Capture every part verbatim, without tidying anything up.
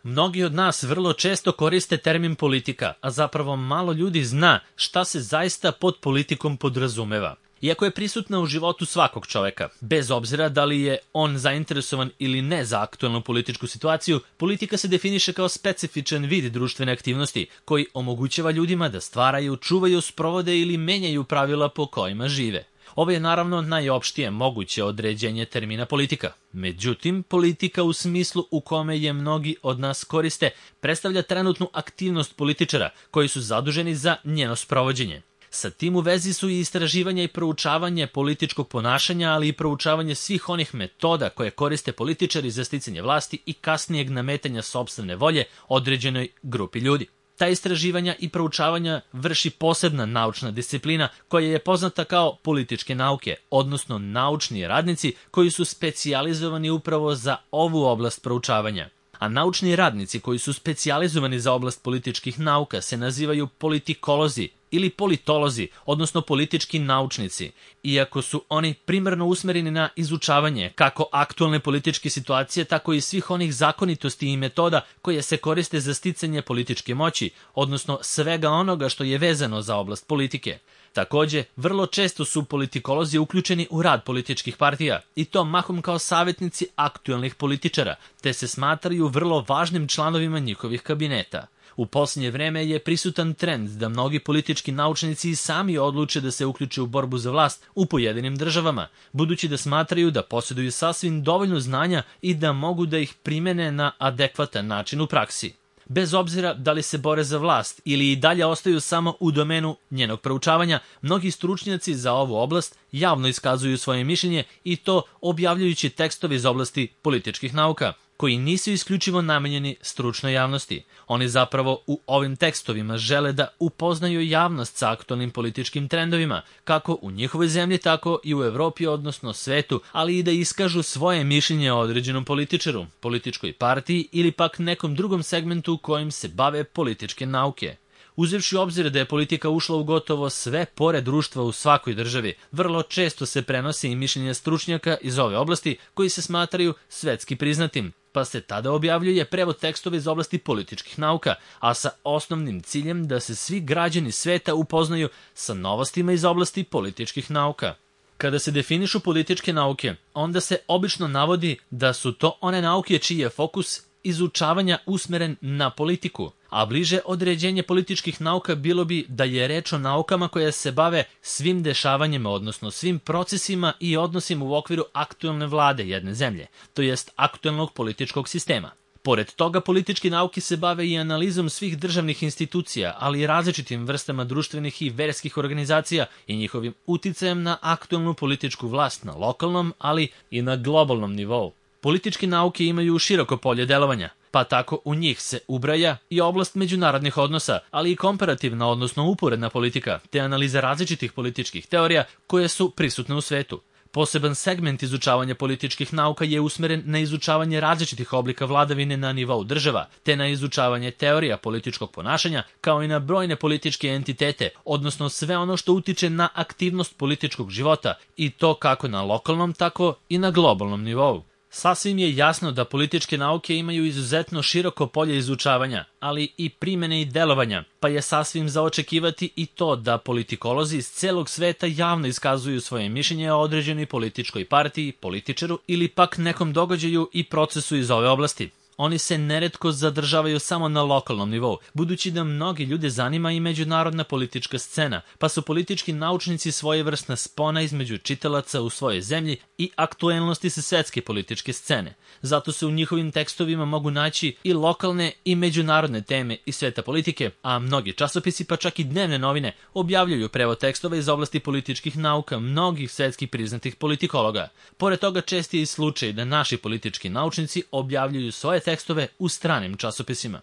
Mnogi od nas vrlo često koriste termin politika, a zapravo malo ljudi zna šta se zaista pod politikom podrazumeva. Iako je prisutna u životu svakog čoveka, bez obzira da li je on zainteresovan ili ne za aktuelnu političku situaciju, politika se definiše kao specifičan vid društvene aktivnosti koji omogućava ljudima da stvaraju, čuvaju, sprovode ili menjaju pravila po kojima žive. Ovo je naravno najopštije moguće određenje termina politika. Međutim, politika u smislu u kome je mnogi od nas koriste predstavlja trenutnu aktivnost političara koji su zaduženi za njeno sprovođenje. Sa tim u vezi su i istraživanja i proučavanje političkog ponašanja, ali i proučavanje svih onih metoda koje koriste političari za sticanje vlasti i kasnijeg nametanja sopstvene volje određenoj grupi ljudi. Ta istraživanja i proučavanja vrši posebna naučna disciplina koja je poznata kao političke nauke, odnosno naučni radnici koji su specijalizovani upravo za ovu oblast proučavanja. A naučni radnici koji su specijalizovani za oblast političkih nauka se nazivaju politikolozi ili politolozi, odnosno politički naučnici, iako su oni primarno usmereni na izučavanje kako aktualne političke situacije, tako i svih onih zakonitosti i metoda koje se koriste za sticanje političke moći, odnosno svega onoga što je vezano za oblast politike. Takođe, vrlo često su politikolozi uključeni u rad političkih partija, i to mahom kao savjetnici aktuelnih političara, te se smatraju vrlo važnim članovima njihovih kabineta. U posljednje vreme je prisutan trend da mnogi politički naučnici i sami odluče da se uključe u borbu za vlast u pojedinim državama, budući da smatraju da posjeduju sasvim dovoljno znanja i da mogu da ih primene na adekvatan način u praksi. Bez obzira da li se bore za vlast ili i dalje ostaju samo u domenu njenog proučavanja, mnogi stručnjaci za ovu oblast javno iskazuju svoje mišljenje i to objavljujući tekstove iz oblasti političkih nauka, koji nisu isključivo namenjeni stručnoj javnosti. Oni zapravo u ovim tekstovima žele da upoznaju javnost sa aktualnim političkim trendovima, kako u njihovoj zemlji, tako i u Evropi, odnosno svetu, ali i da iskažu svoje mišljenje o određenom političaru, političkoj partiji ili pak nekom drugom segmentu kojim se bave političke nauke. Uzevši u obzir da je politika ušla u gotovo sve pore društva u svakoj državi, vrlo često se prenose i mišljenja stručnjaka iz ove oblasti koji se smatraju svetski priznatim, pa se tada objavljuje prevod tekstova iz oblasti političkih nauka, a sa osnovnim ciljem da se svi građani sveta upoznaju sa novostima iz oblasti političkih nauka. Kada se definišu političke nauke, onda se obično navodi da su to one nauke čiji je fokus izučavanja usmeren na politiku, a bliže određenje političkih nauka bilo bi da je reč o naukama koje se bave svim dešavanjima, odnosno svim procesima i odnosima u okviru aktuelne vlade jedne zemlje, to jest aktuelnog političkog sistema. Pored toga, političke nauke se bave i analizom svih državnih institucija, ali i različitim vrstama društvenih i verskih organizacija i njihovim uticajem na aktuelnu političku vlast na lokalnom, ali i na globalnom nivou. Političke nauke imaju široko polje delovanja, pa tako u njih se ubraja i oblast međunarodnih odnosa, ali i komparativna, odnosno uporedna politika, te analiza različitih političkih teorija koje su prisutne u svetu. Poseban segment izučavanja političkih nauka je usmeren na izučavanje različitih oblika vladavine na nivou država, te na izučavanje teorija političkog ponašanja, kao i na brojne političke entitete, odnosno sve ono što utiče na aktivnost političkog života, i to kako na lokalnom, tako i na globalnom nivou. Sasvim je jasno da političke nauke imaju izuzetno široko polje izučavanja, ali i primene i delovanja, pa je sasvim za očekivati i to da politikolozi iz celog sveta javno iskazuju svoje mišljenje o određenoj političkoj partiji, političaru ili pak nekom događaju i procesu iz ove oblasti. Oni se neretko zadržavaju samo na lokalnom nivou, budući da mnogi ljude zanima i međunarodna politička scena, pa su politički naučnici svojevrsna spona između čitalaca u svojoj zemlji i aktuelnosti sa svetske političke scene. Zato se u njihovim tekstovima mogu naći i lokalne i međunarodne teme iz sveta politike, a mnogi časopisi, pa čak i dnevne novine, objavljuju prevod tekstova iz oblasti političkih nauka mnogih svetskih priznatih politikologa. Pored toga, čest je i slučaj da naši politički naučnici objavljuju svoje tekstove u stranim časopisima.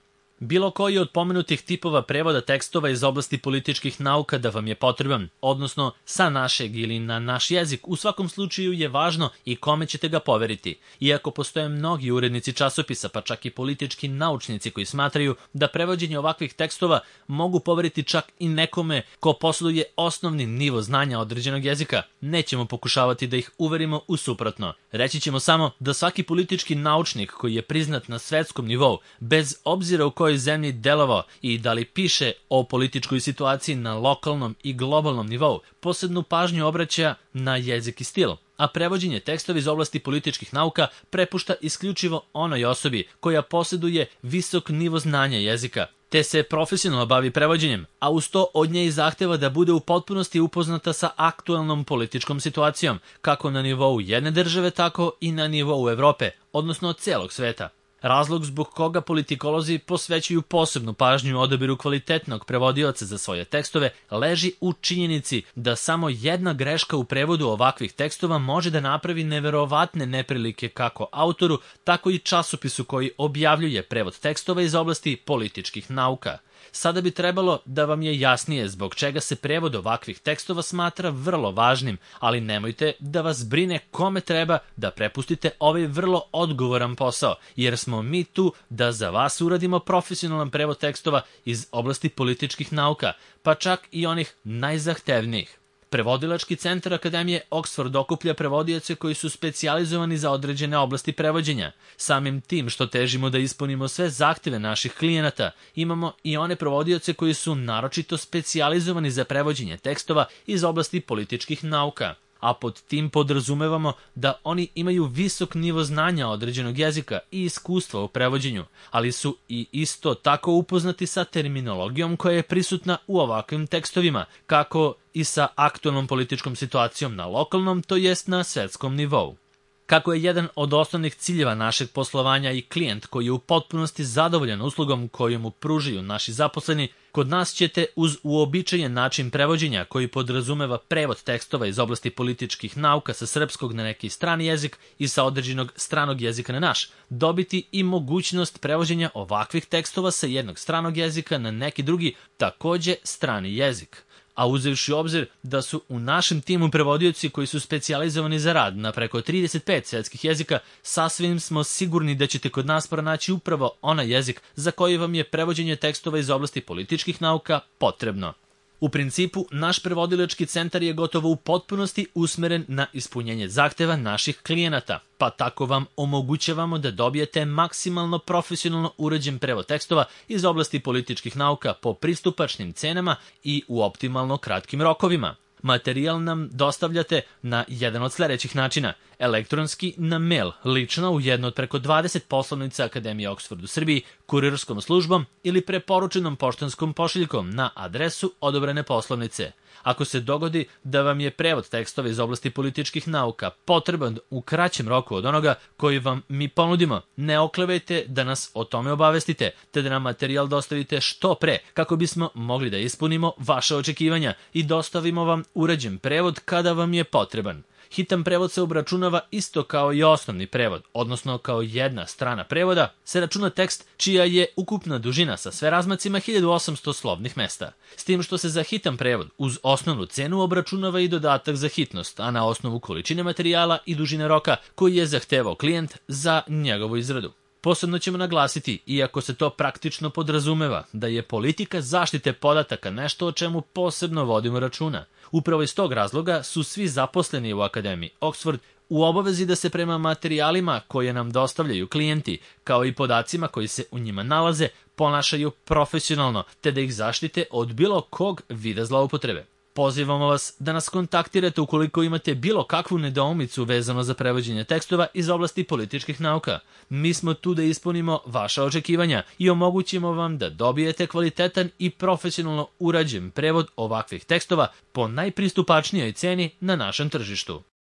Bilo koji od pomenutih tipova prevoda tekstova iz oblasti političkih nauka da vam je potreban, odnosno sa našeg ili na naš jezik, u svakom slučaju je važno i kome ćete ga poveriti. Iako postoje mnogi urednici časopisa, pa čak i politički naučnici koji smatraju da prevođenje ovakvih tekstova mogu poveriti čak i nekome ko posjeduje osnovni nivo znanja određenog jezika, nećemo pokušavati da ih uverimo u suprotno. Reći ćemo samo da svaki politički naučnik koji je priznat na svetskom nivou, bez obzira u kojoj zemlji delovao i da li piše o političkoj situaciji na lokalnom i globalnom nivou, posebnu pažnju obraća na jezik i stil, a prevođenje tekstova iz oblasti političkih nauka prepušta isključivo onoj osobi koja posjeduje visok nivo znanja jezika, te se profesionalno bavi prevođenjem, a uz to od nje i zahteva da bude u potpunosti upoznata sa aktualnom političkom situacijom, kako na nivou jedne države, tako i na nivou Evrope, odnosno celog sveta. Razlog zbog koga politikolozi posvećuju posebnu pažnju odabiru kvalitetnog prevodioca za svoje tekstove leži u činjenici da samo jedna greška u prevodu ovakvih tekstova može da napravi neverovatne neprilike kako autoru, tako i časopisu koji objavljuje prevod tekstova iz oblasti političkih nauka. Sada bi trebalo da vam je jasnije zbog čega se prevod ovakvih tekstova smatra vrlo važnim, ali nemojte da vas brine kome treba da prepustite ovaj vrlo odgovoran posao, jer smo mi tu da za vas uradimo profesionalan prevod tekstova iz oblasti političkih nauka, pa čak i onih najzahtevnijih. Prevodilački centar Akademije Oxford okuplja prevodioce koji su specijalizovani za određene oblasti prevođenja. Samim tim što težimo da ispunimo sve zahteve naših klijenata, imamo i one prevodioce koji su naročito specijalizovani za prevođenje tekstova iz oblasti političkih nauka. A pod tim podrazumevamo da oni imaju visok nivo znanja određenog jezika i iskustva u prevođenju, ali su i isto tako upoznati sa terminologijom koja je prisutna u ovakvim tekstovima, kako i sa aktualnom političkom situacijom na lokalnom, to jest na svetskom nivou. Kako je jedan od osnovnih ciljeva našeg poslovanja i klijent koji je u potpunosti zadovoljan uslugom koju mu pružaju naši zaposleni, kod nas ćete uz uobičajen način prevođenja koji podrazumeva prevod tekstova iz oblasti političkih nauka sa srpskog na neki strani jezik i sa određenog stranog jezika na naš, dobiti i mogućnost prevođenja ovakvih tekstova sa jednog stranog jezika na neki drugi, takođe strani jezik. A uzevši u obzir da su u našem timu prevodioci koji su specijalizovani za rad na preko trideset pet svetskih jezika, sasvim smo sigurni da ćete kod nas pronaći upravo onaj jezik za koji vam je prevođenje tekstova iz oblasti političkih nauka potrebno. U principu, naš prevodilački centar je gotovo u potpunosti usmeren na ispunjenje zahteva naših klijenata, pa tako vam omogućavamo da dobijete maksimalno profesionalno urađen prevod tekstova iz oblasti političkih nauka po pristupačnim cenama i u optimalno kratkim rokovima. Materijal nam dostavljate na jedan od sledećih načina: elektronski na mail, lično u jedno od preko dvadeset poslovnica Akademije Oxford u Srbiji, kurirskom službom ili preporučenom poštanskom pošiljkom na adresu odobrene poslovnice. Ako se dogodi da vam je prevod tekstova iz oblasti političkih nauka potreban u kraćem roku od onoga koji vam mi ponudimo, ne oklevajte da nas o tome obavestite, te da nam materijal dostavite što pre, kako bismo mogli da ispunimo vaše očekivanja i dostavimo vam urađen prevod kada vam je potreban. Hitan prevod se obračunava isto kao i osnovni prevod, odnosno kao jedna strana prevoda se računa tekst čija je ukupna dužina sa sve razmacima hiljadu osamsto slovnih mesta. S tim što se za hitan prevod uz osnovnu cenu obračunava i dodatak za hitnost, a na osnovu količine materijala i dužine roka koji je zahtevao klijent za njegovu izradu. Posebno ćemo naglasiti, iako se to praktično podrazumeva, da je politika zaštite podataka nešto o čemu posebno vodimo računa. Upravo iz tog razloga su svi zaposleni u Akademiji Oxford u obavezi da se prema materijalima koje nam dostavljaju klijenti, kao i podacima koji se u njima nalaze, ponašaju profesionalno, te da ih zaštite od bilo kog vida zloupotrebe. Pozivamo vas da nas kontaktirate ukoliko imate bilo kakvu nedoumicu vezano za prevođenje tekstova iz oblasti političkih nauka. Mi smo tu da ispunimo vaša očekivanja i omogućimo vam da dobijete kvalitetan i profesionalno urađen prevod ovakvih tekstova po najpristupačnijoj ceni na našem tržištu.